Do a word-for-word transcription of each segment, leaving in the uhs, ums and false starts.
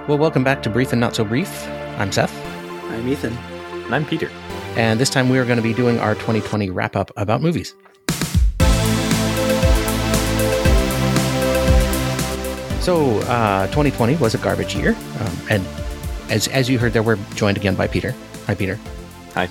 Well, welcome back to Brief and Not So Brief. I'm Seth. I'm Ethan. And I'm Peter. And this time we are going to be doing our twenty twenty wrap-up about movies. So, uh, twenty twenty was a garbage year. Um, and as as you heard there, we're joined again by Peter. Hi, Peter. Hi.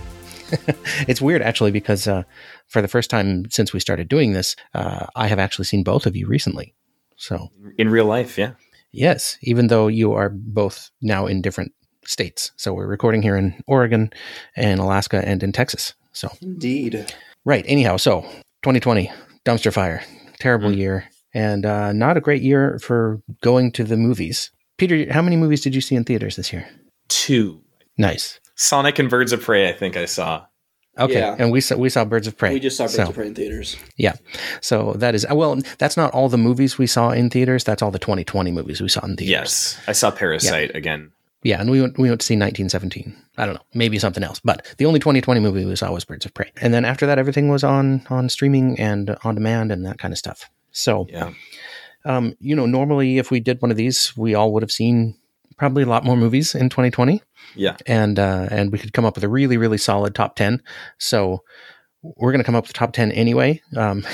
It's weird, actually, because uh, for the first time since we started doing this, uh, I have actually seen both of you recently. So in real life, yeah. Yes, even though you are both now in different states. So we're recording here in Oregon and Alaska and in Texas. So Indeed. Right. Anyhow, so twenty twenty, dumpster fire, terrible mm. year, and uh, not a great year for going to the movies. Peter, how many movies did you see in theaters this year? Two. Nice. Sonic and Birds of Prey, I think I saw. Okay, yeah. and we saw we saw Birds of Prey. We just saw Birds so, of Prey in theaters. Yeah, so that is well. That's not all the movies we saw in theaters. That's all the twenty twenty movies we saw in theaters. Yes, I saw Parasite yeah. again. Yeah, and we went we went to see nineteen seventeen. I don't know, maybe something else, but the only twenty twenty movie we saw was Birds of Prey. And then after that, everything was on on streaming and on demand and that kind of stuff. So, yeah, um, you know, normally if we did one of these, we all would have seen probably a lot more movies in twenty twenty. Yeah. And uh, and we could come up with a really, really solid top ten. So we're going to come up with the top ten anyway. Um,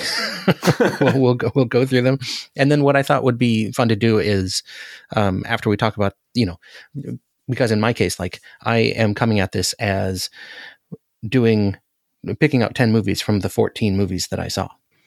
we'll, we'll, go, we'll go through them. And then what I thought would be fun to do is um, after we talk about, you know, because in my case, like I am coming at this as doing, picking out ten movies from the fourteen movies that I saw.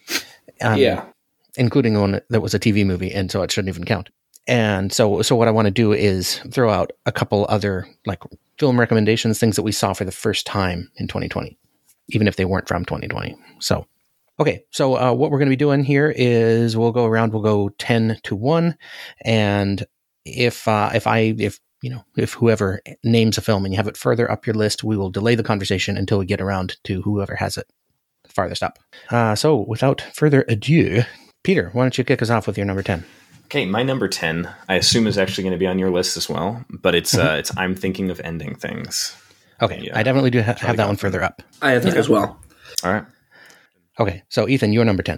Um, yeah. Including one that was a T V movie. And so it shouldn't even count. And so, so what I want to do is throw out a couple other like film recommendations, things that we saw for the first time in twenty twenty, even if they weren't from twenty twenty. So, okay. So, uh, what we're going to be doing here is we'll go around, we'll go ten to one. And if, uh, if I, if, you know, if whoever names a film and you have it further up your list, we will delay the conversation until we get around to whoever has it farthest up. Uh, so without further ado, Peter, why don't you kick us off with your number ten? Okay, my number ten, I assume is actually going to be on your list as well, but it's mm-hmm. uh, it's I'm Thinking of Ending Things. Okay, yeah, I definitely do ha- have that one further up. I have that okay. as well. All right. Okay, so Ethan, you're number ten.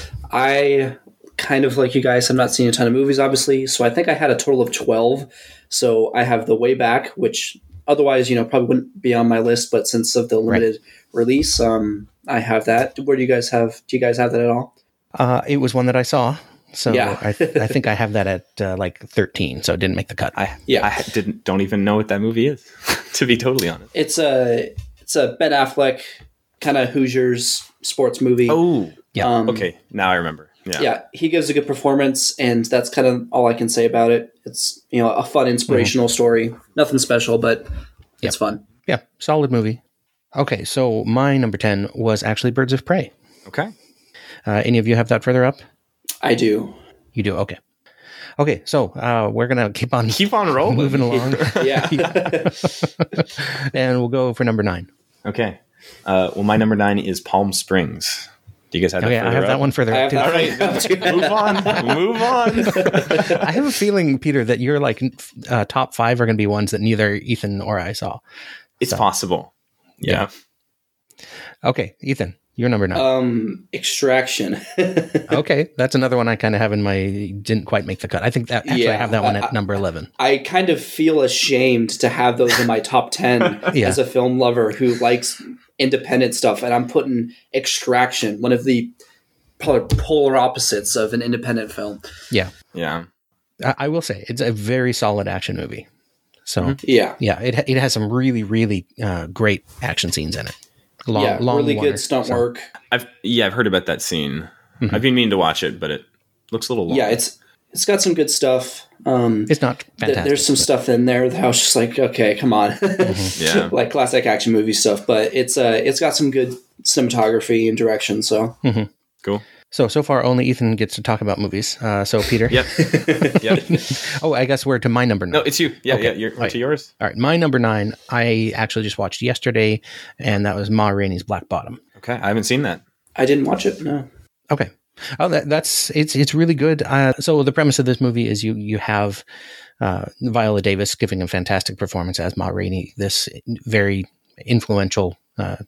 I kind of like you guys have not seen a ton of movies, obviously, so I think I had a total of twelve. So I have The Way Back, which otherwise, you know, probably wouldn't be on my list, but since of the limited right. release, um, I have that. Where do you guys have? Do you guys have that at all? Uh, it was one that I saw. So yeah. I, th- I think I have that at uh, like thirteen, so it didn't make the cut. I yeah, I didn't don't even know what that movie is, to be totally honest. It's a it's a Ben Affleck kind of Hoosiers sports movie. Oh, yeah. Um, okay, now I remember. Yeah, yeah, he gives a good performance, and that's kind of all I can say about it. It's you know a fun, inspirational mm-hmm. story. Nothing special, but it's yep. fun. Yeah, solid movie. Okay, so my number ten was actually Birds of Prey. Okay. Uh, any of you have that further up? I do. You do? Okay. Okay, so uh, we're going to keep on keep on rolling. Moving along. yeah. And we'll go for number nine. Okay. Uh, well, my number nine is Palm Springs. Do you guys have that okay, further I have up? that one further up, too. All right, move on. Move on. I have a feeling, Peter, that your like uh, top five are going to be ones that neither Ethan or I saw. It's so. possible. Yeah. yeah. Okay, Ethan. You're number nine. Um, Extraction. Okay, that's another one I kind of have in my didn't quite make the cut. I think that actually yeah, I have that one at I, number eleven. I kind of feel ashamed to have those in my top ten yeah. as a film lover who likes independent stuff, and I'm putting Extraction, one of the polar opposites of an independent film. Yeah, yeah. I, I will say it's a very solid action movie. So mm-hmm. yeah, yeah, it it has some really really uh, great action scenes in it. Long, yeah, long really water, good stunt so. work. I've yeah, I've heard about that scene. Mm-hmm. I've been meaning to watch it, but it looks a little long. Yeah, it's it's got some good stuff. Um, it's not fantastic. Th- there's some but. stuff in there that I was just like, okay, come on, mm-hmm. yeah, like classic action movie stuff. But it's uh, it's got some good cinematography and direction. So mm-hmm. cool. So, so far only Ethan gets to talk about movies. Uh, so, Peter. Yep. yep. Oh, I guess we're to my number nine. No, it's you. Yeah, okay. yeah. You're right. To yours. All right. My number nine, I actually just watched yesterday, and that was Ma Rainey's Black Bottom. Okay. I haven't seen that. I didn't watch it. No. Okay. Oh, that, that's, it's, it's really good. Uh, so the premise of this movie is you, you have uh, Viola Davis giving a fantastic performance as Ma Rainey, this very influential uh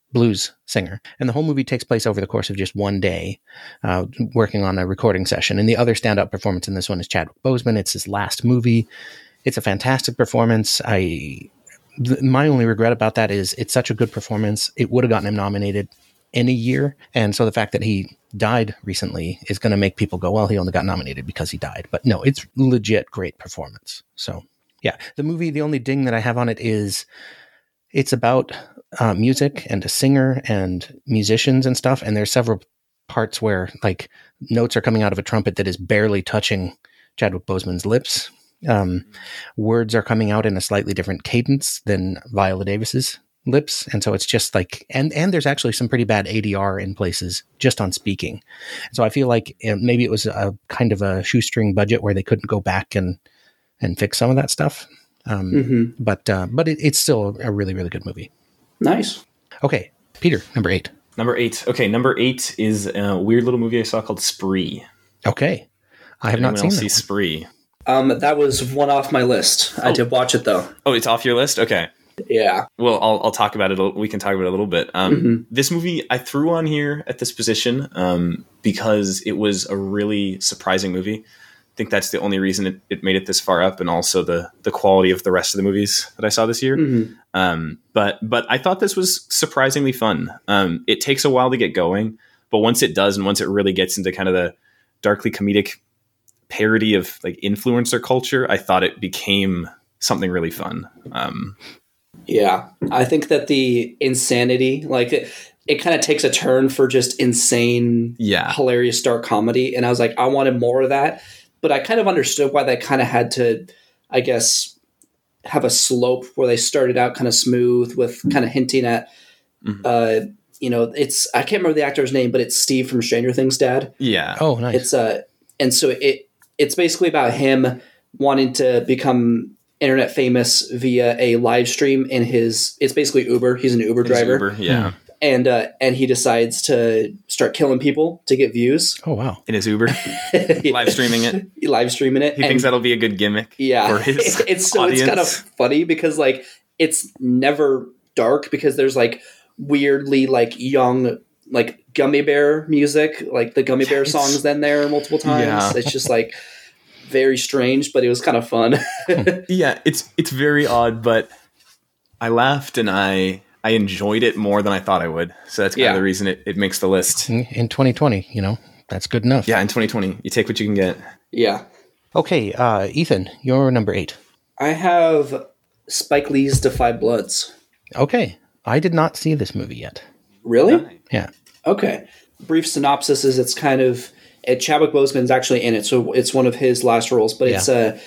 blues singer. And the whole movie takes place over the course of just one day, uh, working on a recording session. And the other standout performance in this one is Chadwick Boseman. It's his last movie. It's a fantastic performance. I, th- my only regret about that is it's such a good performance. It would have gotten him nominated any year. And so the fact that he died recently is going to make people go, well, he only got nominated because he died. But no, it's legit great performance. So yeah, the movie, the only ding that I have on it is it's about uh, music and a singer and musicians and stuff. And there's several parts where like notes are coming out of a trumpet that is barely touching Chadwick Boseman's lips. Um, words are coming out in a slightly different cadence than Viola Davis's lips. And so it's just like, and, and there's actually some pretty bad A D R in places just on speaking. So I feel like you know, maybe it was a kind of a shoestring budget where they couldn't go back and, and fix some of that stuff. Um, mm-hmm. But uh, but it, it's still a really, really good movie. Nice. Okay, Peter, number eight. Number eight. Okay, number eight is a weird little movie I saw called Spree. Okay. I have Anyone not seen else that see one. Spree? Um, that was one off my list. Oh. I did watch it, though. Oh, it's off your list? Okay. Yeah. Well, I'll, I'll talk about it. A, we can talk about it a little bit. Um, mm-hmm. This movie I threw on here at this position um, because it was a really surprising movie. I think that's the only reason it, it made it this far up, and also the the quality of the rest of the movies that I saw this year. Mm-hmm. Um, but but I thought this was surprisingly fun. Um, it takes a while to get going, but once it does, and once it really gets into kind of the darkly comedic parody of like influencer culture, I thought it became something really fun. Um, yeah, I think that the insanity, like it, it kind of takes a turn for just insane, yeah. hilarious dark comedy, and I was like, I wanted more of that. But I kind of understood why they kind of had to, I guess, have a slope where they started out kind of smooth with kind of hinting at, mm-hmm. uh, you know, it's, I can't remember the actor's name, but it's Steve from Stranger Things' dad. Yeah. Oh, nice. It's, uh, and so it it's basically about him wanting to become internet famous via a live stream in his, it's basically Uber. He's an Uber driver. Uber, yeah. Mm-hmm. And uh, and he decides to start killing people to get views. Oh, wow. In his Uber. Live streaming it. Live streaming it. He and, thinks that'll be a good gimmick yeah, for his it's so audience. It's kind of funny because like it's never dark because there's like weirdly like young like gummy bear music, like the gummy bear songs then there multiple times. Yeah. It's just like very strange, but it was kind of fun. Yeah, it's it's very odd, but I laughed and I I enjoyed it more than I thought I would. So that's kind yeah. of the reason it, it makes the list. In twenty twenty, you know, that's good enough. Yeah, in twenty twenty, you take what you can get. Yeah. Okay, uh, Ethan, you're number eight. I have Spike Lee's Da five Bloods. Okay. I did not see this movie yet. Really? Yeah. Okay. Brief synopsis is it's kind of, it, Chadwick Boseman's actually in it, so it's one of his last roles, but yeah. it's uh,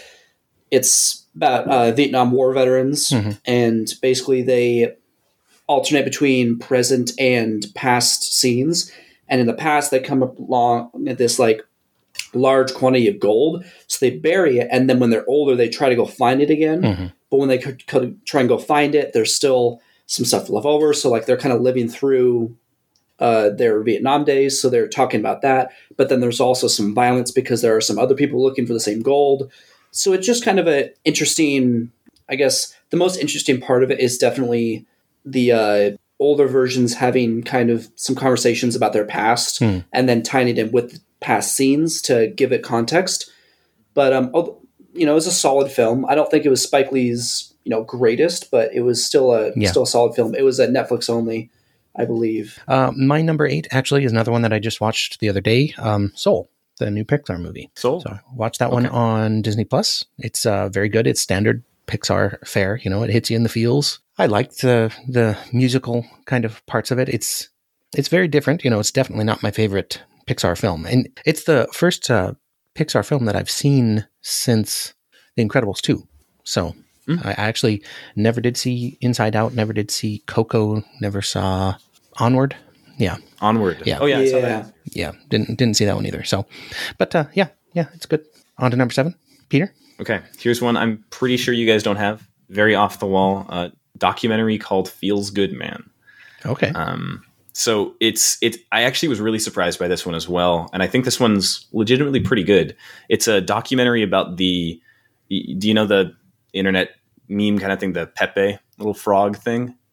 it's about uh, Vietnam War veterans, mm-hmm. and basically they alternate between present and past scenes. And in the past, they come along at this like large quantity of gold. So they bury it. And then when they're older, they try to go find it again. Mm-hmm. But when they could, could try and go find it, there's still some stuff left over. So like they're kind of living through uh, their Vietnam days. So they're talking about that. But then there's also some violence because there are some other people looking for the same gold. So it's just kind of an interesting, I guess the most interesting part of it is definitely the uh, older versions having kind of some conversations about their past hmm. and then tying it in with past scenes to give it context. But, um, you know, it was a solid film. I don't think it was Spike Lee's, you know, greatest, but it was still a yeah. still a solid film. It was a Netflix only, I believe. Uh, my number eight actually is another one that I just watched the other day, um, Soul, the new Pixar movie. Soul? So I watched that okay. one on Disney Plus. It's uh, very good. It's standard Pixar fare. You know, it hits you in the feels. I liked the the musical kind of parts of it. It's it's very different. You know, it's definitely not my favorite Pixar film. And it's the first uh, Pixar film that I've seen since The Incredibles two. So mm. I actually never did see Inside Out, never did see Coco, never saw Onward. Yeah. Onward. Yeah. Oh, yeah. Yeah. I saw that. Yeah. Didn't, didn't see that one either. So, but uh, yeah, yeah, it's good. On to number seven. Peter? Okay. Here's one I'm pretty sure you guys don't have. Very off the wall. Uh, documentary called Feels Good Man. Okay. Um, so it's it. I actually was really surprised by this one as well, and I think this one's legitimately pretty good. It's a documentary about the. Do you know the internet meme kind of thing, the Pepe little frog thing?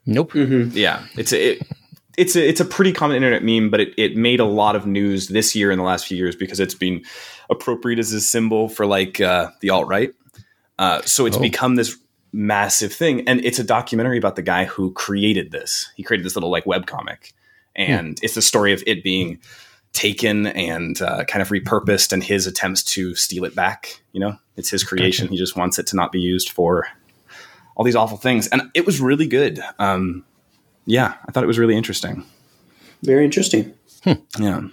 Nope. Mm-hmm. Yeah, it's a, it, it's a, it's a pretty common internet meme, but it, it made a lot of news this year in the last few years because it's been appropriated as a symbol for like uh, the alt-right. Uh, so it's Oh. become this massive thing, and it's a documentary about the guy who created this. He created this little like webcomic, and it's the story of it being taken and uh, kind of repurposed and his attempts to steal it back. You know, it's his creation. Gotcha. He just wants it to not be used for all these awful things. And it was really good. Um, yeah, I thought it was really interesting. Very interesting. Yeah.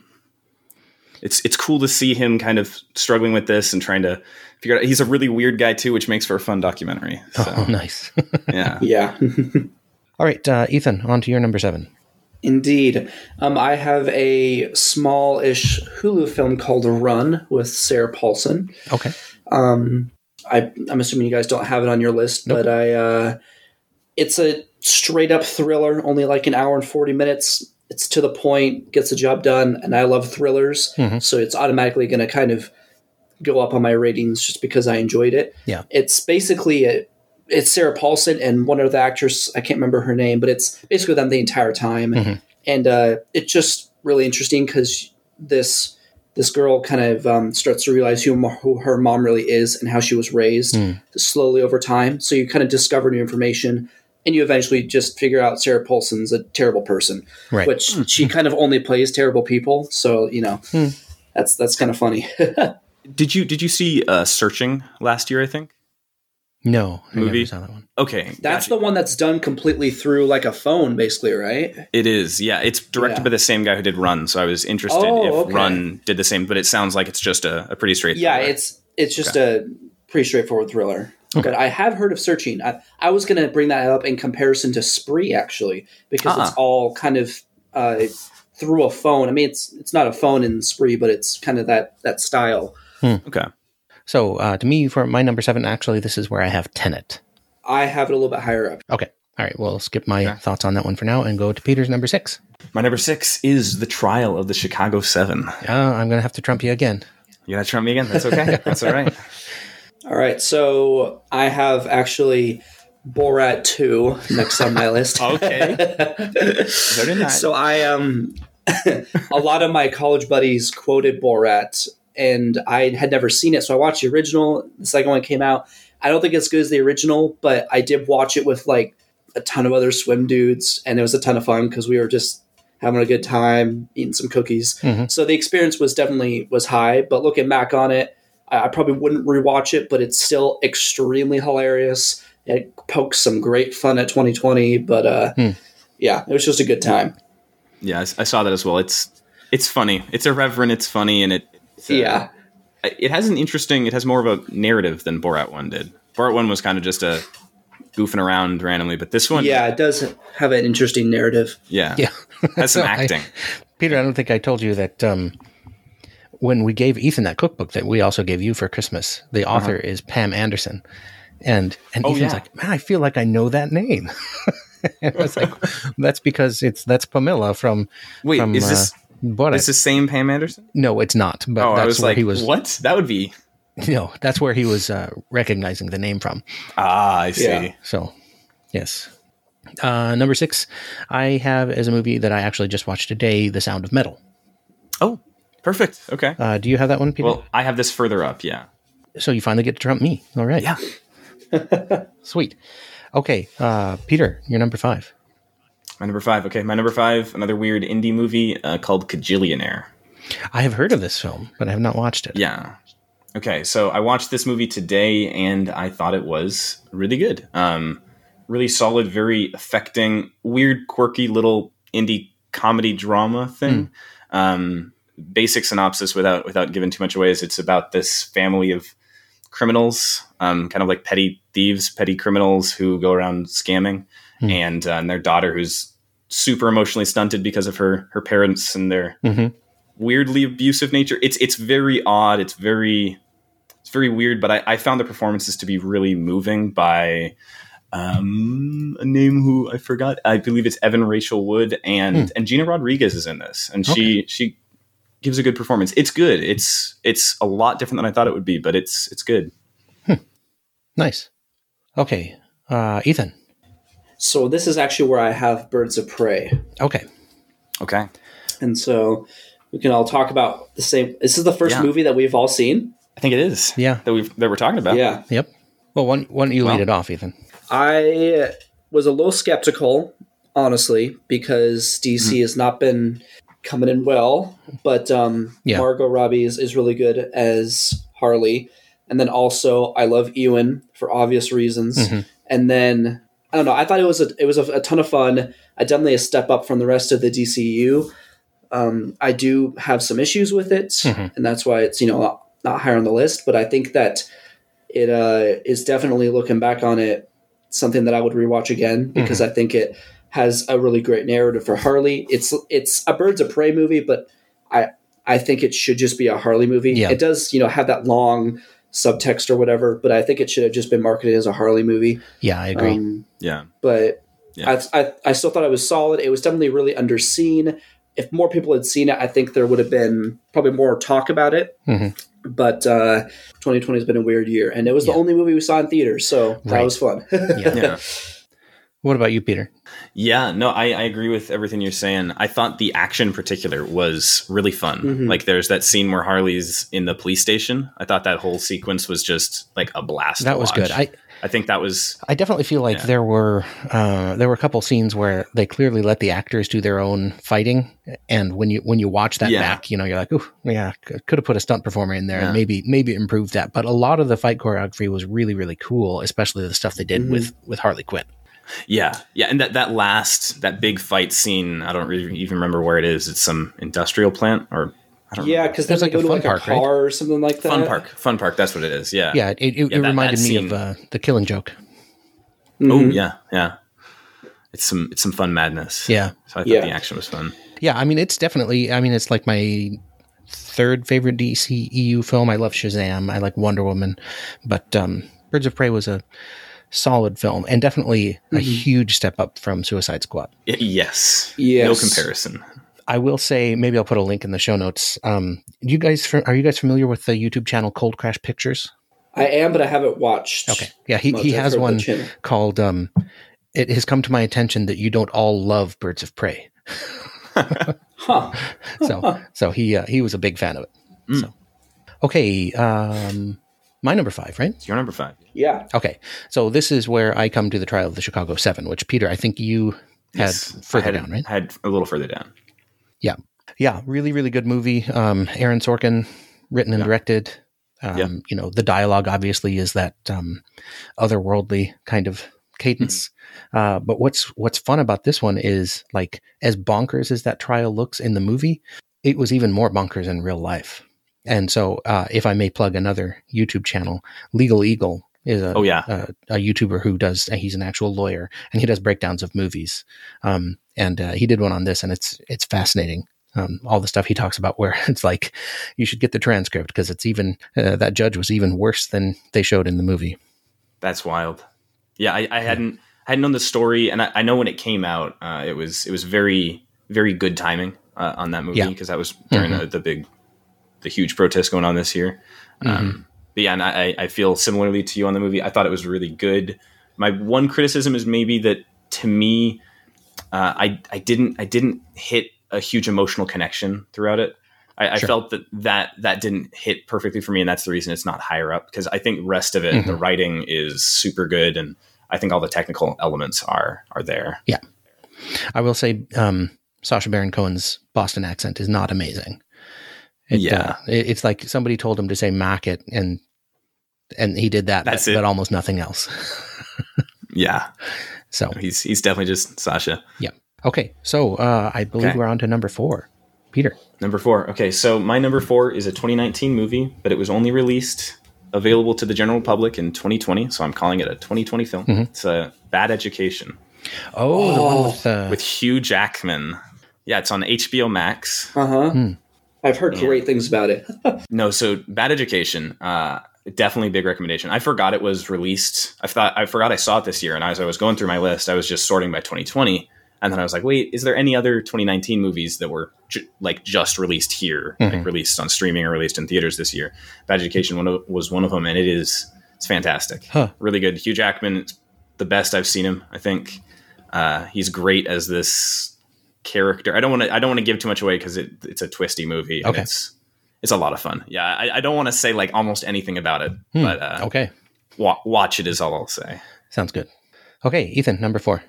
It's it's cool to see him kind of struggling with this and trying to figure out. He's a really weird guy too, which makes for a fun documentary. So, Oh, nice. yeah. Yeah. All right, uh, Ethan, on to your number seven. Indeed. Um, I have a small-ish Hulu film called Run with Sarah Paulson. Okay. Um, I, I'm assuming you guys don't have it on your list, Nope. but I uh, it's a straight-up thriller, only like an hour and forty minutes. It's to the point, gets the job done, and I love thrillers, Mhm. so it's automatically going to kind of go up on my ratings just because I enjoyed it. Yeah. It's basically a, it's Sarah Paulson and one of the actors, I can't remember her name, but it's basically them the entire time. Mhm. And uh, it's just really interesting because this this girl kind of um, starts to realize who, who her mom really is and how she was raised Mm. slowly over time. So you kind of discover new information, and you eventually just figure out Sarah Paulson's a terrible person, Right. which she kind of only plays terrible people. So, you know, Hmm. that's that's kind of funny. Did you did you see uh, Searching last year? I think. No, I Movie? never saw that one. Okay, That's gotcha. the one that's done completely through like a phone, basically, right? It is. Yeah, it's directed Yeah. by the same guy who did Run. So I was interested Oh, if okay. Run did the same, but it sounds like it's just a, a pretty straight. Yeah, thriller. it's it's just a pretty straightforward thriller. But I have heard of Searching. I, I was going to bring that up in comparison to Spree, actually, because Ah. it's all kind of uh, through a phone. I mean, it's it's not a phone in Spree, but it's kind of that that style. okay. So uh, to me, for my number seven, actually, this is where I have Tenet. I have it a little bit higher up. Okay. All right. We'll skip my Okay. thoughts on that one for now and go to Peter's number six. My number six is The Trial of the Chicago Seven. Uh, I'm going to have to trump you again. You gonna trump me again? That's okay. That's all right. All right, so I have actually Borat two next on my list. Okay. Very nice. So I um a lot of my college buddies quoted Borat, and I had never seen it, so I watched the original. The second one came out. I don't think it's as good as the original, but I did watch it with like a ton of other swim dudes, and it was a ton of fun because we were just having a good time, eating some cookies. Mhm. So the experience was definitely was high, but looking back on it, I, I probably wouldn't rewatch it, but it's still extremely hilarious. It pokes some great fun at twenty twenty, but uh, Hmm. yeah, it was just a good time. Yeah, I, I saw that as well. It's it's funny. It's irreverent. It's funny, and it it's, uh, Yeah. it has an interesting. It has more of a narrative than Borat one did. Borat one was kind of just a goofing around randomly, but this one, Yeah, it does have an interesting narrative. yeah, Yeah. has some So I- acting. Peter, I don't think I told you that um, when we gave Ethan that cookbook that we also gave you for Christmas, the author is Pam Anderson. And and Oh, Ethan's yeah. like, man, I feel like I know that name. And I was like, that's because it's that's Pamela from Wait, from, is this uh, Borat. is the same Pam Anderson? No, it's not. But Oh, that's I was where like, he was. what? That would be. No, that's where he was uh, recognizing the name from. Ah, I see. Yeah. So, yes. Uh, number six, I have as a movie that I actually just watched today, The Sound of Metal. Oh, perfect. Okay. Uh, do you have that one, Peter? Well, I have this further up. Yeah. So you finally get to trump me. All right. Yeah. Sweet. Okay, uh, Peter, you're number five. My number five. Okay, my number five. Another weird indie movie uh, called Kajillionaire. I have heard of this film, but I have not watched it. Yeah. Okay, so I watched this movie today, and I thought it was really good. Um, really solid, very affecting, weird, quirky little indie comedy drama thing. Um, basic synopsis, without without giving too much away, is it's about this family of criminals, um, kind of like petty thieves, petty criminals who go around scamming, Hmm. and, uh, and their daughter who's super emotionally stunted because of her her parents and their Mhm. weirdly abusive nature. It's it's very odd. It's very it's very weird. But I, I found the performances to be really moving by um, a name who I forgot. I believe it's Evan Rachel Wood, and Hmm. and Gina Rodriguez is in this, and she she gives a good performance. It's good. It's it's a lot different than I thought it would be, but it's it's good. Nice. Okay, uh, Ethan. So this is actually where I have Birds of Prey. Okay. Okay. And so we can all talk about the same. This is the first Yeah. movie that we've all seen. I think it is. Yeah. That we've that we're talking about. Yeah. Yep. Well, why, why don't you Well- lead it off, Ethan? I was a little skeptical, honestly, because D C has not been coming in well. But um, Yeah. Margot Robbie is, is really good as Harley. And then also, I love Ewan for obvious reasons. Mhm. And then, I don't know, I thought it was a, it was a, a ton of fun. I definitely a step up from the rest of the D C U. Um, I do have some issues with it, Mhm. and that's why it's, you know, not, not higher on the list. But I think that it uh, is definitely, looking back on it, something that I would rewatch again, because I think it has a really great narrative for Harley. It's it's a Birds of Prey movie, but I I think it should just be a Harley movie. Yeah. It does, you know, have that long subtext or whatever, but I think it should have just been marketed as a Harley movie. Yeah, I agree. Um, Yeah. but Yeah. I, I I still thought it was solid. It was definitely really underseen. If more people had seen it, I think there would have been probably more talk about it. Mhm. But uh, twenty twenty has been a weird year, and it was Yeah. the only movie we saw in theaters, so that Right. was fun. Yeah. Yeah. What about you, Peter? Yeah, no, I, I agree with everything you're saying. I thought the action in particular was really fun. Mhm. Like there's that scene where Harley's in the police station. I thought that whole sequence was just like a blast. That to was watch. good. I I think that was I definitely feel like Yeah. there were uh, there were a couple scenes where they clearly let the actors do their own fighting, and when you when you watch that Yeah. back, you know, you're like, oh yeah, c- could have put a stunt performer in there Yeah. and maybe maybe improved that. But a lot of the fight choreography was really really cool, especially the stuff they did Mhm. with with Harley Quinn. yeah, yeah, and that that last that big fight scene. I don't really even remember where it is. It's some industrial plant or I don't yeah, know. because then There's they like go a to fun like park, a right? car or something like that. Fun park, fun park. That's what it is. Yeah. Yeah, it, it, it that- that reminded me scene- of uh, the Killing Joke. Mhm. Oh yeah, yeah. It's some it's some fun madness. Yeah, So I thought Yeah. the action was fun. yeah. I mean, it's definitely. I mean, it's like my third favorite D C E U film. I love Shazam. I like Wonder Woman, but um, Birds of Prey was a solid film and definitely a huge step up from Suicide Squad. Y- yes. Yes. No comparison. I will say, maybe I'll put a link in the show notes. Um, you guys, are you guys familiar with the YouTube channel Cold Crash Pictures? I am, but I haven't watched. Okay, yeah, he much. he I've has heard the one channel. called. Um, it has come to my attention that you don't all love Birds of Prey, Huh. so so he uh, he was a big fan of it. Mm. So okay, um, my number five, right? It's your number five. Yeah. Okay, so this is where I come to the Trial of the Chicago Seven, which Peter, I think you had Yes. further I had, down, right? Had a little further down. Yeah, yeah, really, really good movie. Um, Aaron Sorkin, written and Yeah. directed. Um, Yeah. You know, the dialogue obviously is that um, otherworldly kind of cadence. Uh, but what's what's fun about this one is, like, as bonkers as that trial looks in the movie, it was even more bonkers in real life. And so, uh, if I may plug another YouTube channel, Legal Eagle is a, Oh, yeah. a, a YouTuber who does, he's an actual lawyer and he does breakdowns of movies. Um, and uh, he did one on this, and it's it's fascinating. Um, all the stuff he talks about, where it's like you should get the transcript because it's even uh, that judge was even worse than they showed in the movie. That's wild. Yeah, I, I hadn't I hadn't known the story, and I, I know when it came out, uh, it was it was very very good timing uh, on that movie Yeah. because that was during Mhm. the, the big the huge protest going on this year. Um, but yeah, and I, I feel similarly to you on the movie. I thought it was really good. My one criticism is maybe that to me, uh, I I didn't I didn't hit a huge emotional connection throughout it. I, I Sure. felt that, that that didn't hit perfectly for me, and that's the reason it's not higher up, because I think the rest of it, Mhm. the writing is super good, and I think all the technical elements are are there. I will say, um, Sacha Baron Cohen's Boston accent is not amazing. It, Yeah. uh, it- it's like somebody told him to say "mack it," and and he did that, That's but, it. but almost nothing else. Yeah, So he's he's definitely just Sasha. yeah, okay. So uh, I believe Okay. we're on to number four, Peter. Number four. Okay, so my number four is a twenty nineteen movie, but it was only released available to the general public in twenty twenty, so I'm calling it a twenty twenty film. Mhm. It's a Bad Education Oh, the one Oh, with, uh, with Hugh Jackman. Yeah, it's on H B O Max. Uh huh. Hmm. I've heard Yeah. great things about it. No, so Bad Education, uh, definitely a big recommendation. I forgot it was released. I thought I forgot I saw it this year, and as I was going through my list, I was just sorting by twenty twenty, and then I was like, wait, is there any other twenty nineteen movies that were ju- like just released here, Mhm. like released on streaming or released in theaters this year? Bad Education one of, was one of them, and it is it's fantastic, Huh. really good. Hugh Jackman, it's the best I've seen him, I think. Uh, he's great as this character. I don't want to. I don't want to give too much away because it, it's a twisty movie. And Okay. It's it's a lot of fun. Yeah. I, I don't want to say like almost anything about it, Hmm. but uh, Okay. wa- watch it is all I'll say. Sounds good. Okay, Ethan, number four.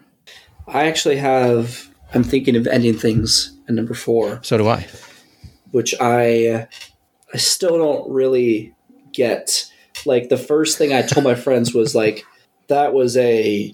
I actually have. I'm thinking of ending things at number four, So do I. which I I still don't really get. Like the first thing I told my friends was like that was a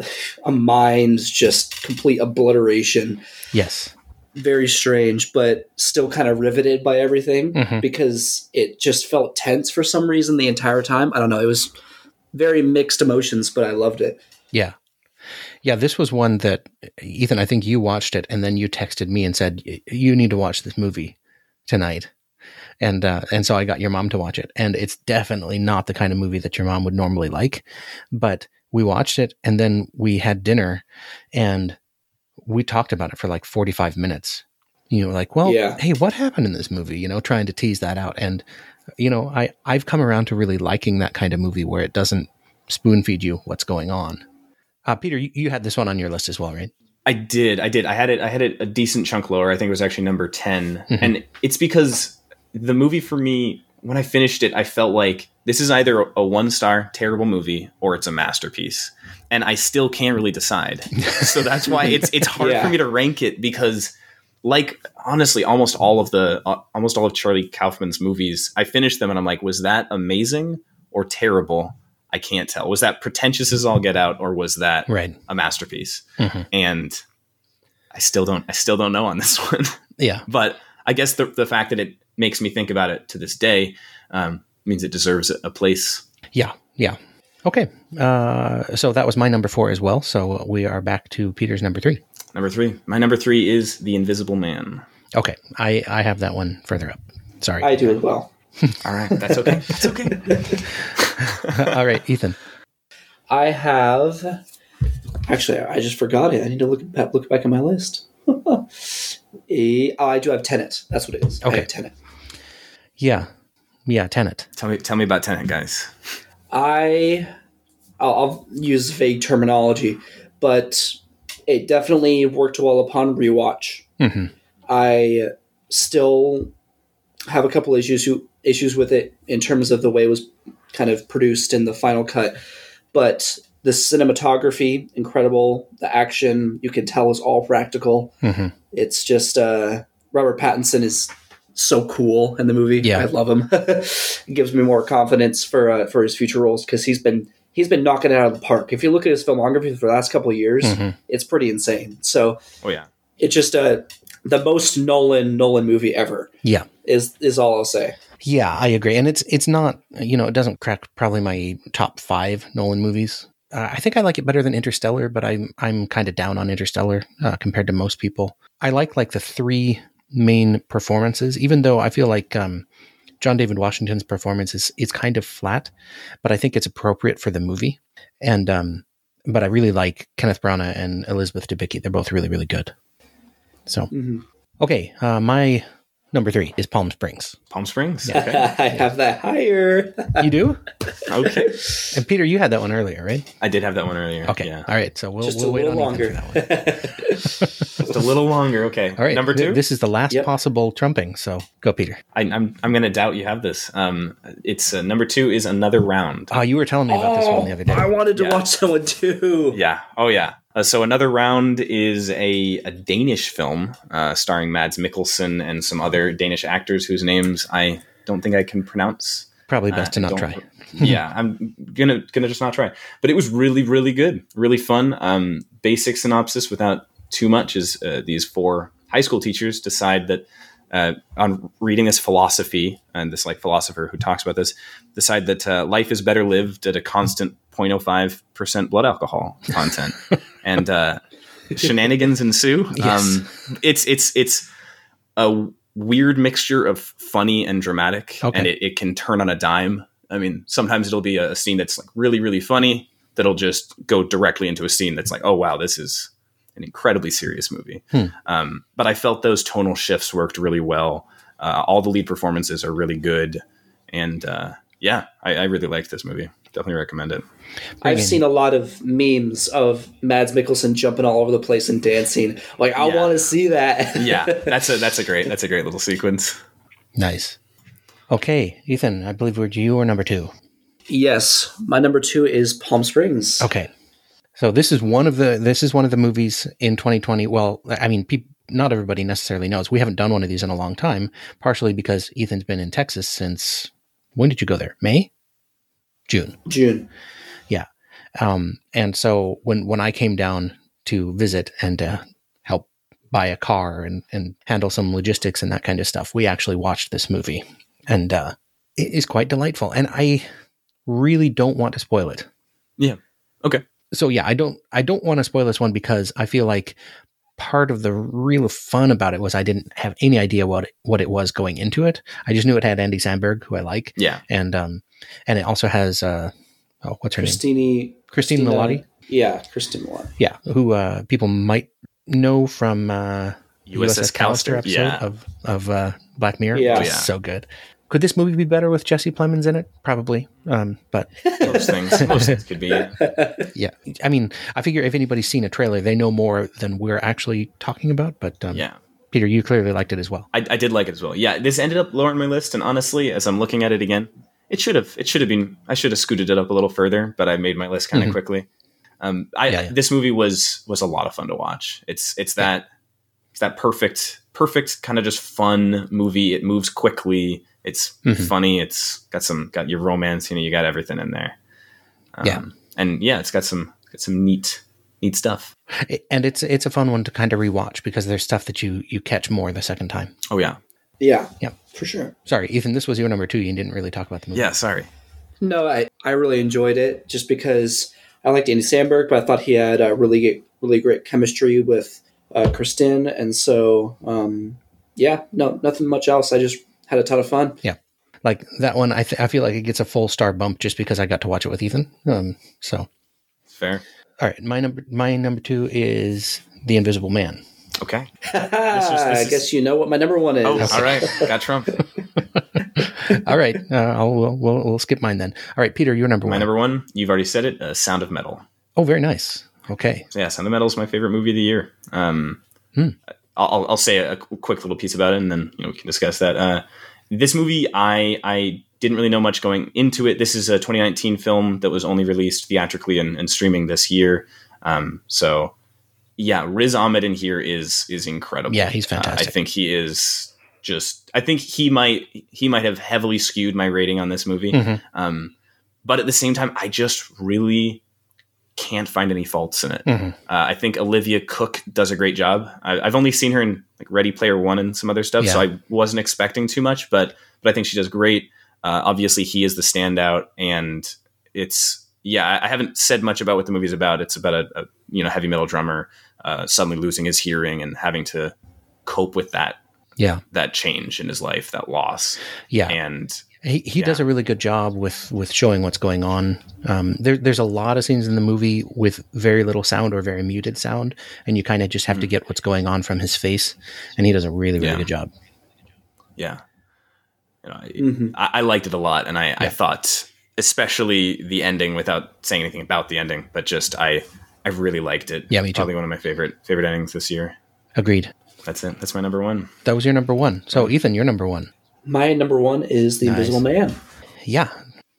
a mind's just complete obliteration. Yes. Very strange, but still kind of riveted by everything Mhm. because it just felt tense for some reason the entire time. I don't know. It was very mixed emotions, but I loved it. Yeah. Yeah, this was one that, Ethan, I think you watched it and then you texted me and said, "Y- you need to watch this movie tonight. And uh, and so I got your mom to watch it. And it's definitely not the kind of movie that your mom would normally like. But we watched it and then we had dinner and we talked about it for like forty-five minutes. You know, like, well, Yeah. hey, what happened in this movie? You know, trying to tease that out. And, you know, I, I've come around to really liking that kind of movie where it doesn't spoon feed you what's going on. Uh, Peter, you, you had this one on your list as well, right? I did. I did. I had it. I had it a decent chunk lower. I think it was actually number ten, Mhm. and it's because the movie for me, when I finished it, I felt like this is either a one star terrible movie or it's a masterpiece, and I still can't really decide. So that's why it's it's hard Yeah. for me to rank it because, like, honestly, almost all of the uh, almost all of Charlie Kaufman's movies, I finished them and I'm like, was that amazing or terrible? I can't tell. Was that pretentious as all get out, or was that Right. a masterpiece? Mhm. And I still don't. I still don't know on this one. Yeah. But I guess the the fact that it makes me think about it to this day um, means it deserves a, a place. Yeah. Yeah. Okay. Uh, so that was my number four as well. So we are back to Peter's number three. Number three. My number three is The Invisible Man. Okay. I, I have that one further up. Sorry. I do as well. All right, that's okay. That's okay. All right, Ethan. I have actually. I just forgot it. I need to look back, look back at my list. A, oh, I do have Tenet. That's what it is. I Okay. have Tenet. Yeah. Yeah. Tenet. tell me, tell me about Tenet, guys. I I'll, I'll use vague terminology, but it definitely worked well upon rewatch. hmm I still have a couple issues issues with it in terms of the way it was kind of produced in the final cut, but the cinematography incredible. The action you can tell is all practical. hmm It's just uh, Robert Pattinson is so cool in the movie. Yeah. I love him. It gives me more confidence for uh, for his future roles because he's been he's been knocking it out of the park. If you look at his filmography for the last couple of years, Mhm. it's pretty insane. So Oh yeah. it's just uh, the most Nolan Nolan movie ever. Yeah. Is is all I'll say. Yeah, I agree. And it's it's not, you know, it doesn't crack probably my top five Nolan movies. Uh, I think I like it better than Interstellar, but I'm I'm kind of down on Interstellar uh, compared to most people. I like like the three main performances, even though I feel like um, John David Washington's performance is is kind of flat, but I think it's appropriate for the movie. And um, but I really like Kenneth Branagh and Elizabeth Debicki. They're both really really good. So Mhm. okay, uh, my number three is Palm Springs. Palm Springs. I Okay. have that higher. You do? Okay. And Peter, you had that one earlier, right? I did have that one earlier. Okay. Yeah. All right. So we'll, Just we'll a wait little on Ethan longer. for that one. Just a little longer. Okay. All right. Number th- two. This is the last Yep. possible trumping. So go, Peter. I, I'm I'm going to doubt you have this. Um, it's uh, number two is Another Round. Oh, you were telling me about this one the other day. I wanted to Yeah. watch that one too. Yeah. Oh, yeah. Uh, so Another Round is a, a Danish film uh, starring Mads Mikkelsen and some other Danish actors whose names I don't think I can pronounce. Probably best Uh, to not don't- try. yeah, I'm gonna gonna just not try. But it was really really good, really fun. Um, basic synopsis without too much is uh, these four high school teachers decide that uh, on reading this philosophy and this like philosopher who talks about this, decide that uh, life is better lived at a constant zero point zero five percent blood alcohol content, and uh, shenanigans ensue. Yes. Um, it's it's it's a weird mixture of funny and dramatic, Okay. and it, it can turn on a dime. I mean, sometimes it'll be a, a scene that's like really, really funny that'll just go directly into a scene that's like, oh wow, this is an incredibly serious movie. Hmm. Um, but I felt those tonal shifts worked really well. Uh, all the lead performances are really good, and uh, yeah, I, I really liked this movie. definitely recommend it. I've seen a lot of memes of Mads Mikkelsen jumping all over the place and dancing. Like, I Yeah. want to see that. Yeah, that's a that's a great that's a great little sequence. Nice. Okay, Ethan, I believe we're you or number two. Yes, my number two is Palm Springs. Okay, so this is one of the this is one of the movies in twenty twenty. Well, I mean, pe- not everybody necessarily knows. We haven't done one of these in a long time, partially because Ethan's been in Texas since. When did you go there? May, June, June. Yeah, um, and so when when I came down to visit and uh, help buy a car and and handle some logistics and that kind of stuff, we actually watched this movie, and uh, it is quite delightful. And I really don't want to spoil it. Yeah. Okay. So yeah, I don't I don't want to spoil this one because I feel like part of the real fun about it was I didn't have any idea what it, what it was going into it. I just knew it had Andy Samberg, who I like. Yeah. And um and it also has uh oh what's her Christine, name? Christine Christina Milioti. Yeah, Christine Milioti. Yeah, who uh people might know from uh U S S Callister episode yeah. of of uh Black Mirror. Yeah. Which is Yeah. so good. Could this movie be better with Jesse Plemons in it? Probably. Um, but Most things, most things could be. yeah, I mean, I figure if anybody's seen a trailer, they know more than we're actually talking about. But um, Yeah. Peter, you clearly liked it as well. I, I did like it as well. Yeah, this ended up lower on my list, and honestly, as I'm looking at it again, it should have it should have been. I should have scooted it up a little further, but I made my list kind of Mhm. quickly. Um, I Yeah, yeah. this movie was was a lot of fun to watch. It's it's that it's that perfect perfect kind of just fun movie. It moves quickly. It's Mhm. funny. It's got some got your romance. You know, you got everything in there. Um, Yeah. and yeah, it's got some got some neat neat stuff. It- and it's it's a fun one to kind of rewatch because there's stuff that you you catch more the second time. Oh yeah, Yeah, Yep. for sure. Sorry, Ethan, this was your number two. You didn't really talk about the movie. yeah. Sorry. No, I, I really enjoyed it just because I liked Andy Samberg, but I thought he had a really really great chemistry with uh, Kristen, and so um, yeah, no, nothing much else. I just had a ton of fun. Like that one, I th- I feel like it gets a full star bump just because I got to watch it with Ethan. Um, so Fair. all right, my number my number two is The Invisible Man. Okay. I is- guess you know what my number one is. Oh, all right. Got Trump. All right, uh, I'll we'll, we'll we'll skip mine then. All right, Peter, you're number My one. number one, you've already said it, uh, Sound of Metal. Oh, very nice. Okay. So yeah, Sound of Metal is my favorite movie of the year. Um, Hmm. I'll, I'll say a, a quick little piece about it, and then you know we can discuss that. Uh, this movie, I I didn't really know much going into it. This is a twenty nineteen film that was only released theatrically and, and streaming this year. Um, so yeah, Riz Ahmed in here is is incredible. Yeah, he's Uh, fantastic. I think he is just. I think he might he might have heavily skewed my rating on this movie. Mhm. Um, but at the same time, I just really can't find any faults in it. Mhm. Uh, I think Olivia Cook does a great job. I, I've only seen her in like Ready Player One and some other stuff, so Yeah. I wasn't expecting too much. But but I think she does great. Uh, obviously, he is the standout, and it's yeah. I, I haven't said much about what the movie's about. It's about a, a you know heavy metal drummer uh, suddenly losing his hearing and having to cope with that Yeah. that change in his life, that loss, Yeah. and He he Yeah. does a really good job with, with showing what's going on. Um, there, there's a lot of scenes in the movie with very little sound or very muted sound, and you kind of just have to get what's going on from his face, and he does a really, really Yeah. good job. yeah, you know, I, Mhm. I, I liked it a lot, and I, I Yeah. thought, especially the ending, without saying anything about the ending, but just I, I really liked it. Yeah, me too. Probably one of my favorite favorite endings this year. Agreed. That's it. That's my number one. That was your number one. So, Ethan, you're number one. My number one is The Nice. Invisible Man. Yeah.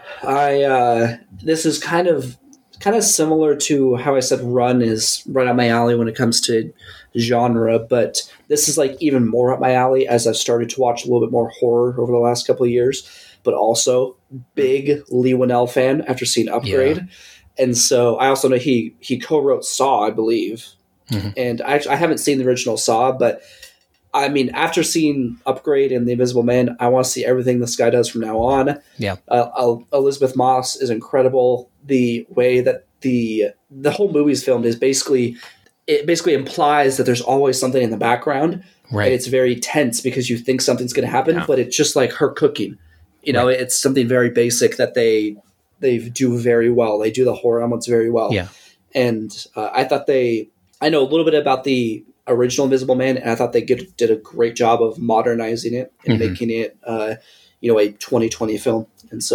I uh, this is kind of kind of similar to how I said Run is right up my alley when it comes to genre, but this is like even more up my alley as I've started to watch a little bit more horror over the last couple of years. But also big Lee Winnell fan after seeing Upgrade, and so I also know he he co-wrote Saw, I believe, Mhm. and I I haven't seen the original Saw, but I mean, after seeing Upgrade and The Invisible Man, I want to see everything this guy does from now on. Yeah. Uh, El- Elizabeth Moss is incredible. The way that the the whole movie is filmed is basically it basically implies that there's always something in the background, Right. and it's very tense because you think something's going to happen, Yeah. but it's just like her cooking. You know, it's something very basic that they they do very well. They do the horror elements very well. Yeah. And uh, I thought they, I know a little bit about the original Invisible Man, and I thought they get, did a great job of modernizing it and Mhm. making it, uh, you know, a twenty twenty film. And so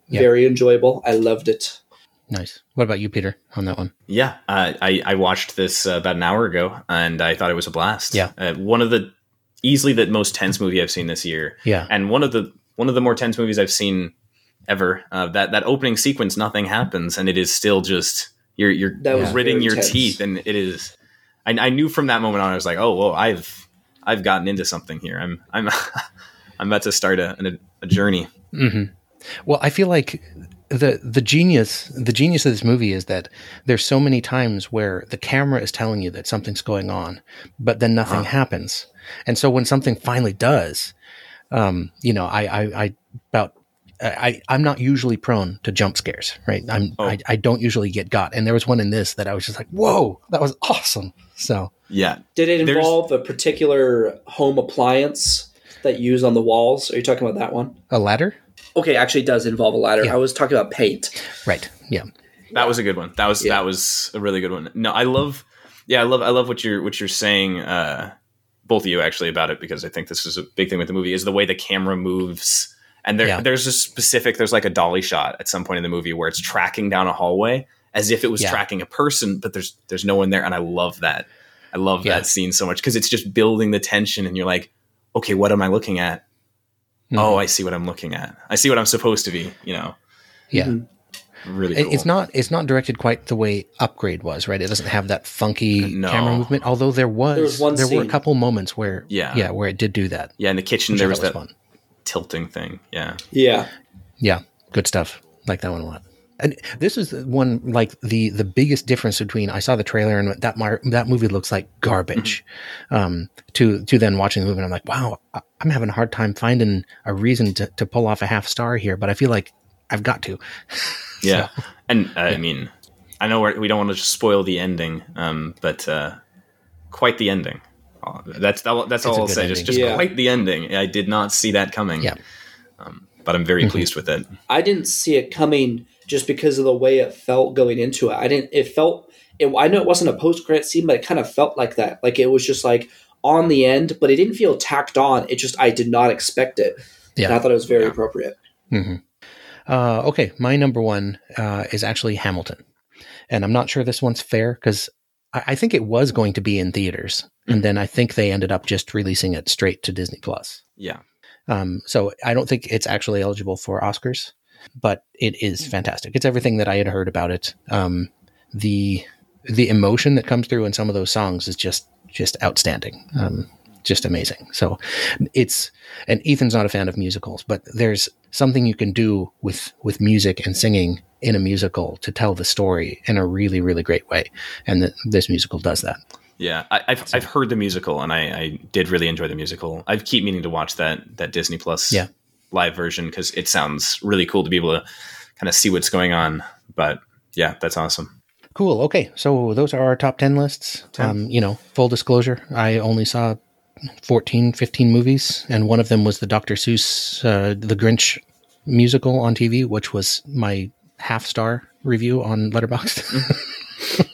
Yeah. Very enjoyable. I loved it. Nice. What about you, Peter, on that one? Yeah, uh, I I watched this uh, about an hour ago, and I thought it was a blast. Yeah. uh, one of the easily the most tense movie I've seen this year. Yeah, and one of the one of the more tense movies I've seen ever. Uh, that that opening sequence, nothing happens, and it is still just you're you're That was gritting very your tense. teeth, and it is. I, I knew from that moment on, I was like, oh, well, I've I've gotten into something here. I'm I'm I'm about to start a a, a journey. Mm-hmm. Well, I feel like the the genius the genius of this movie is that there's so many times where the camera is telling you that something's going on, but then nothing Huh. happens. And so when something finally does, um, you know, I, I, I about I, I'm not usually prone to jump scares, right? I'm Oh. I, I don't usually get got, and there was one in this that I was just like, whoa, that was awesome. So Yeah, Did it There's- involve a particular home appliance that you use on the walls? Are you talking about that one? a ladder, Okay, actually it does involve a ladder. Yeah. I was talking about paint. right? Yeah, that was a good one. That was Yeah. that was a really good one. No, I love. Yeah, I love. I love what you're what you're saying. Uh, both of you actually about it, because I think this is a big thing with the movie is the way the camera moves. And there, Yeah. there's a specific. There's like a dolly shot at some point in the movie where it's tracking down a hallway as if it was Yeah. tracking a person, but there's there's no one there, and I love that. I love Yeah. that scene so much because it's just building the tension, and you're like, okay, what am I looking at? Mhm. Oh, I see what I'm looking at. I see what I'm supposed to be. You know, yeah. Mhm. really. It- Cool. It's not it's not directed quite the way Upgrade was, right? It doesn't have that funky No. camera movement. Although there was There was one there were a scene. couple moments where Yeah. yeah where it did do that. Yeah, in the kitchen Which I there was thought that was fun. tilting thing. Yeah. Yeah. Yeah, good stuff. Like that one a lot. And this is the one like the the biggest difference between I saw the trailer and that mar- that movie looks like garbage. Um, to to then watching the movie, and I'm like, wow, I- I'm having a hard time finding a reason to to pull off a half star here, but I feel like I've got to. Yeah. And uh, I mean, I know we're, we don't want to just spoil the ending, um, but uh, quite the ending. Uh, That's that, that's a all I'll good say. Just, ending. just Yeah. quite the ending. I did not see that coming. Yeah. Um, but I'm very pleased with it. I didn't see it coming just because of the way it felt going into it. I didn't. It felt. It, I know it wasn't a post credit scene, but it kind of felt like that. Like it was just like on the end, but it didn't feel tacked on. It just I did not expect it. Yeah. And I thought it was very Yeah. appropriate. hmm Uh, okay, my number one uh, is actually Hamilton, and I'm not sure this one's fair because I, I think it was going to be in theaters, and then I think they ended up just releasing it straight to Disney Plus. Yeah. Um, so I don't think it's actually eligible for Oscars, but it is fantastic. It's everything that I had heard about it. Um, the the emotion that comes through in some of those songs is just just outstanding. Um, just amazing. So it's, and Ethan's not a fan of musicals, but there's something you can do with, with music and singing in a musical to tell the story in a really, really great way. And th- this musical does that. Yeah. I, I've I've heard the musical, and I, I did really enjoy the musical. I keep meaning to watch that that Disney Plus Yeah. live version because it sounds really cool to be able to kind of see what's going on. But yeah, that's awesome. Cool. Okay. So those are our top ten lists. ten. Um, you know, full disclosure, I only saw fourteen, fifteen movies, and one of them was the Doctor Seuss, uh, The Grinch musical on T V, which was my half star review on Letterboxd.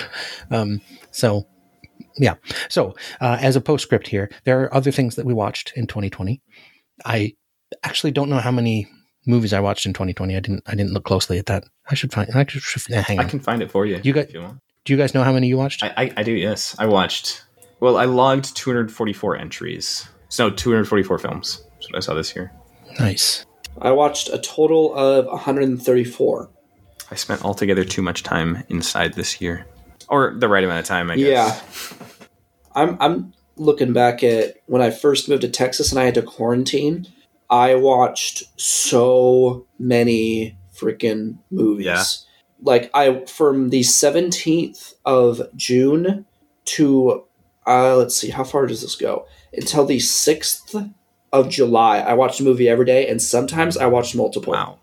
um, so, yeah. So, uh, as a postscript here, there are other things that we watched in twenty twenty. I actually don't know how many movies I watched in twenty twenty. I didn't. I didn't look closely at that. I should find. I should, hang on. I can find it for you. You got- if you want. Do you guys know how many you watched? I, I, I do, yes. I watched, well, I logged two hundred forty-four entries. So two hundred forty-four films. That's what I saw this year. Nice. I watched a total of one hundred thirty-four. I spent altogether too much time inside this year. Or the right amount of time, I guess. Yeah. I'm I'm looking back at when I first moved to Texas and I had to quarantine. I watched so many freaking movies. Yeah. Like I from the seventeenth of June to uh let's see, how far does this go? Until the sixth of July. I watched a movie every day, and sometimes I watched multiple. Wow.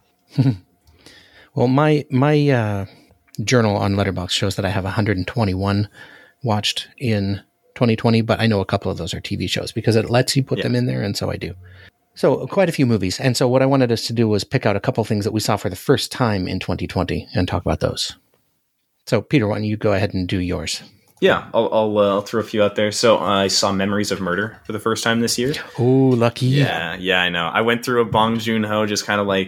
Well, my my uh, journal on Letterboxd shows that I have one hundred twenty-one watched in twenty twenty, but I know a couple of those are T V shows because it lets you put Yeah. them in there, and so I do. So quite a few movies. And so what I wanted us to do was pick out a couple things that we saw for the first time in twenty twenty and talk about those. So Peter, why don't you go ahead and do yours? Yeah, I'll I'll, uh, I'll throw a few out there. So uh, I saw Memories of Murder for the first time this year. Oh, lucky. Yeah, yeah, I know. I went through a Bong Joon-ho, just kind of like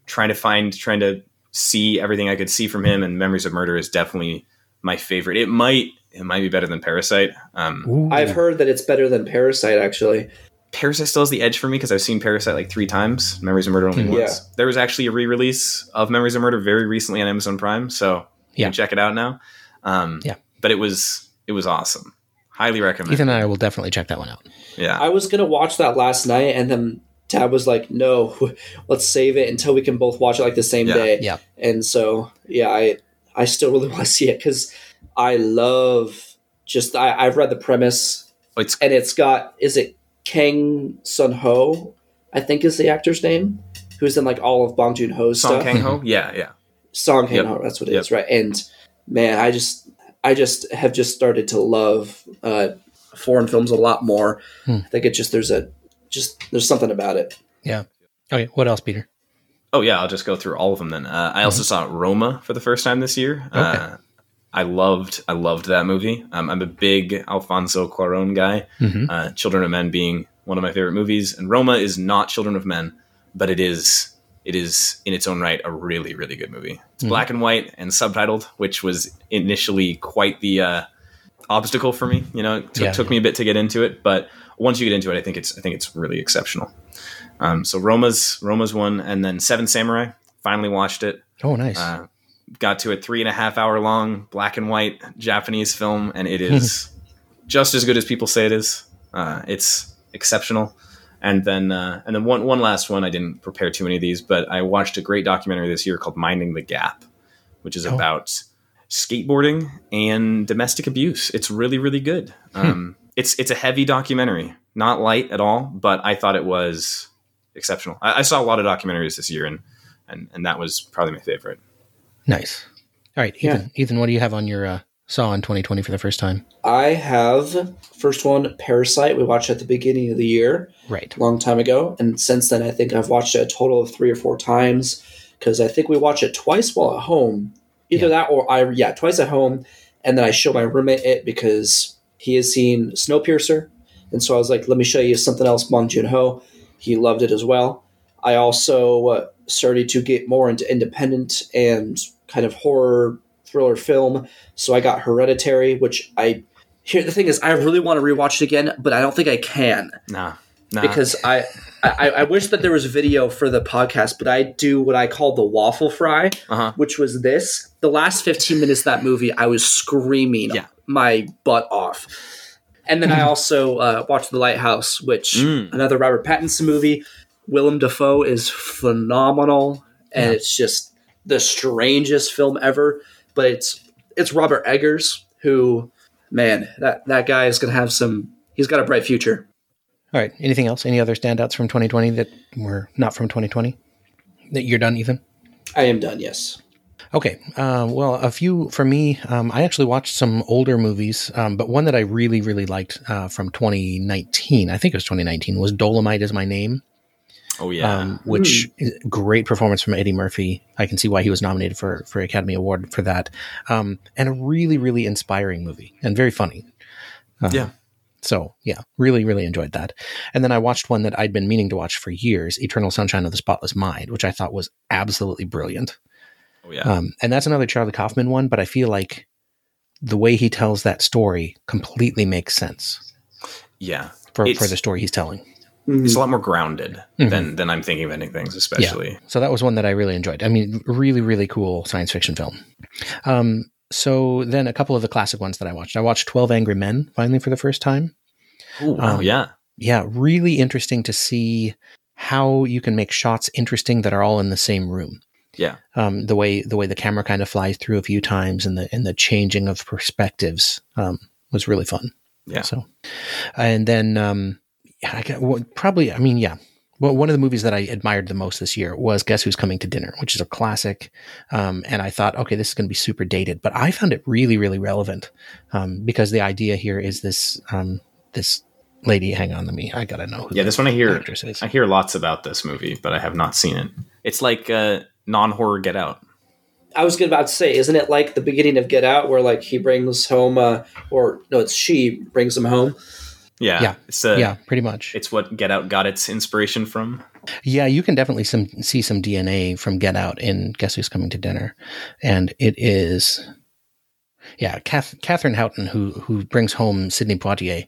trying to find, trying to see everything I could see from him, and Memories of Murder is definitely my favorite. It might it might be better than Parasite. Um, I've heard that it's better than Parasite, actually. Parasite still has the edge for me because I've seen Parasite like three times. Memories of Murder only Yeah. once. There was actually a re-release of Memories of Murder very recently on Amazon Prime, so you Yeah. can check it out now. Um, Yeah. But it was it was awesome. Highly recommend. Ethan and I will definitely check that one out. Yeah. I was going to watch that last night, and then Dad was like, no, let's save it until we can both watch it like the same Yeah. day. Yeah. And so, yeah, I I still really want to see it because I love just, I, I've read the premise, It's and it's got, is it Kang Sun-ho, I think is the actor's name, who's in like all of Bong Joon-ho's Song stuff. Kang-ho? Yeah, yeah. Song Yep. Kang-ho, that's what it Yep. is, right? And man, I just, I just have just started to love uh, foreign films a lot more. Hmm. I think it just, there's a, just, there's something about it. Yeah. Okay. What else, Peter? Oh yeah, I'll just go through all of them then. Uh, I also saw Roma for the first time this year. Uh, I loved, I loved that movie. Um, I'm a big Alfonso Cuarón guy. Mhm. Uh, Children of Men being one of my favorite movies, and Roma is not Children of Men, but it is, it is in its own right a really, really good movie. It's Mhm. black and white and subtitled, which was initially quite the uh, obstacle for me. You know, it took, Yeah. took me a bit to get into it, but once you get into it, I think it's, I think it's really exceptional. Um, so Roma's Roma's one, and then Seven Samurai. Finally watched it. Oh, nice. Uh, got to a three and a half hour long black and white Japanese film, and it is just as good as people say it is. Uh, it's exceptional. And then uh, and then one one last one. I didn't prepare too many of these, but I watched a great documentary this year called Minding the Gap, which is Oh. about skateboarding and domestic abuse. It's really really good. Um, it's it's a heavy documentary, not light at all, but I thought it was exceptional. I, I saw a lot of documentaries this year, and and and that was probably my favorite. Nice. All right, Yeah. Ethan. Ethan, what do you have on your uh, Saw in twenty twenty for the first time? I have, first one, Parasite. We watched it at the beginning of the year, Right. a long time ago. And since then, I think I've watched it a total of three or four times because I think we watched it twice while at home. Either Yeah. that or I, yeah, twice at home. And then I show my roommate it because he has seen Snowpiercer. And so I was like, let me show you something else, Bong Joon-ho. He loved it as well. I also uh, started to get more into independent and kind of horror thriller film. So I got Hereditary, which I here the thing is I really want to rewatch it again, but I don't think I can Nah, nah. because I, I I wish that there was video for the podcast, but I do what I call the waffle fry, Uh-huh. which was this. The last fifteen minutes of that movie, I was screaming Yeah. my butt off. And then I also uh, watched The Lighthouse, which Mm. another Robert Pattinson movie. Willem Dafoe is phenomenal, and Yeah. it's just the strangest film ever. But it's it's Robert Eggers, who, man, that, that guy is going to have some. He's got a bright future. All right. Anything else? Any other standouts from twenty twenty that were not from twenty twenty? That you're done, Ethan? I am done. Yes. Okay. Uh, well, a few for me. Um, I actually watched some older movies, um, but one that I really, really liked uh, from twenty nineteen, I think it was twenty nineteen, was Dolomite Is My Name, Oh yeah. um, which is a great performance from Eddie Murphy. I can see why he was nominated for for Academy Award for that, um, and a really, really inspiring movie and very funny. Uh, yeah. So yeah, really, really enjoyed that. And then I watched one that I'd been meaning to watch for years, Eternal Sunshine of the Spotless Mind, which I thought was absolutely brilliant. Oh yeah. Um, and that's another Charlie Kaufman one, but I feel like the way he tells that story completely makes sense yeah. for, It's- for the story he's telling. It's a lot more grounded Mhm. than than I'm thinking of ending things, especially. So that was one that I really enjoyed. I mean, really, really cool science fiction film. Um, so then a couple of the classic ones that I watched. I watched twelve Angry Men finally for the first time. Oh wow, Um, yeah. Yeah, really interesting to see how you can make shots interesting that are all in the same room. Yeah. Um, the way the way the camera kind of flies through a few times and the and the changing of perspectives um, was really fun. Yeah. So, and then um, yeah, I got, well, probably I mean yeah. Well, one of the movies that I admired the most this year was Guess Who's Coming to Dinner, which is a classic. Um, and I thought, okay, this is going to be super dated, but I found it really, really relevant um, because the idea here is this um, this lady. Hang on to me, I gotta know. Who Yeah, this one I hear actress is. I hear lots about this movie, but I have not seen it. It's like uh, non-horror Get Out. I was about to say, isn't it like the beginning of Get Out, where like he brings home, uh, or no, it's she brings him home. Yeah, Yeah. it's a, yeah, pretty much. It's what Get Out got its inspiration from. Yeah, you can definitely some see some D N A from Get Out in Guess Who's Coming to Dinner, and it is, yeah, Kath, Catherine Houghton who who brings home Sidney Poitier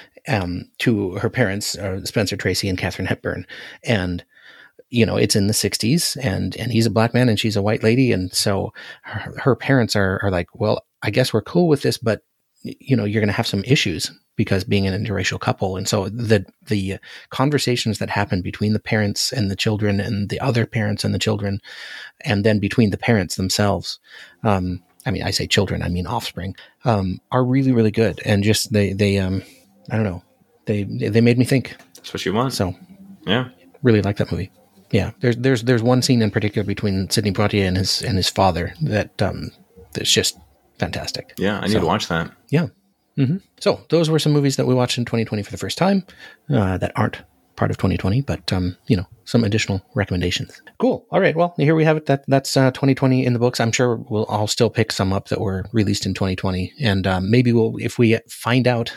um, to her parents, uh, Spencer Tracy and Katharine Hepburn, and you know it's in the sixties, and and he's a black man and she's a white lady, and so her, her parents are are like, well, I guess we're cool with this, but you know you're going to have some issues because being an interracial couple. And so the the conversations that happen between the parents and the children and the other parents and the children, and then between the parents themselves, um, I mean, I say children, I mean offspring, um, are really, really good. And just they, they um, I don't know, they they made me think. That's what you want. So yeah, really like that movie. Yeah, there's there's there's one scene in particular between Sidney Poitier and his and his father that um, that's just fantastic. Yeah, I need so, to watch that. Yeah. Mm-hmm. So those were some movies that we watched in twenty twenty for the first time uh, that aren't part of twenty twenty, but um, you know, some additional recommendations. Cool. All right. Well, here we have it. That that's uh, twenty twenty in the books. I'm sure we'll all still pick some up that were released in twenty twenty, and um, maybe we'll, if we find out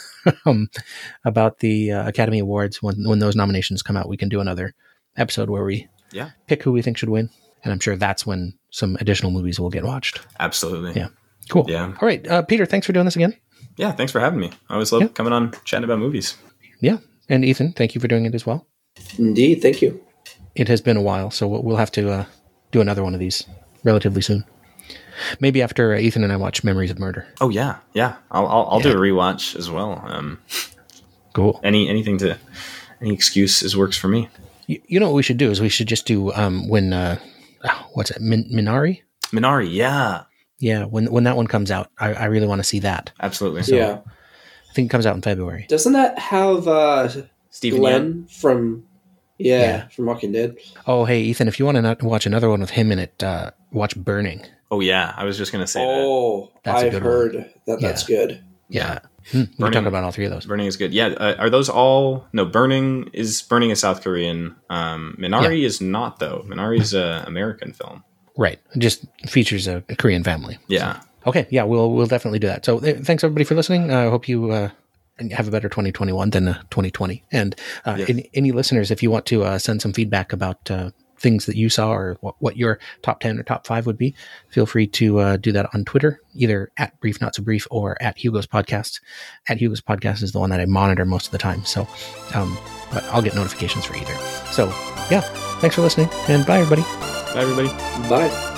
um, about the uh, Academy Awards when when those nominations come out, we can do another episode where we yeah pick who we think should win, and I'm sure that's when some additional movies will get watched. Absolutely. Yeah. Cool. Yeah. All right, uh, Peter. Thanks for doing this again. Yeah, thanks for having me. I always love yeah. coming on chatting about movies. Yeah. And Ethan, thank you for doing it as well. Indeed. Thank you. It has been a while, so we'll have to uh, do another one of these relatively soon. Maybe after uh, Ethan and I watch Memories of Murder. Oh, yeah. Yeah. I'll, I'll, I'll yeah. do a rewatch as well. Um, cool. Any anything to, any excuse is works for me. You, you know what we should do is we should just do um, when, uh, what's it, Min- Minari? Minari, yeah. Yeah, when when that one comes out, I, I really want to see that. Absolutely. So, yeah. I think it comes out in February. Doesn't that have uh, Stephen Glenn Yeun? from, yeah, yeah, from Walking Dead? Oh, hey, Ethan, if you want to not watch another one with him in it, uh, watch Burning. Oh, yeah. I was just going to say oh, that. Oh, I've heard one. that that's yeah. good. Yeah. Hmm. We can talk about all three of those. Burning is good. Yeah. Uh, are those all? No, Burning is Burning is South Korean. Um, Minari yeah. is not, though. Minari is an American film. Right. It just features a, a Korean family. Yeah. So. Okay. Yeah, we'll we'll definitely do that. So th- thanks everybody for listening. I uh, hope you uh, have a better twenty twenty-one than uh, twenty twenty. And uh, yes. any, any listeners, if you want to uh, send some feedback about uh, things that you saw or what, what your top ten or top five would be, feel free to uh, do that on Twitter, either at Brief Not So Brief or at Hugo's Podcast. At Hugo's Podcast is the one that I monitor most of the time. So, um, but I'll get notifications for either. So, yeah, thanks for listening, and bye, everybody. Bye, everybody. Bye.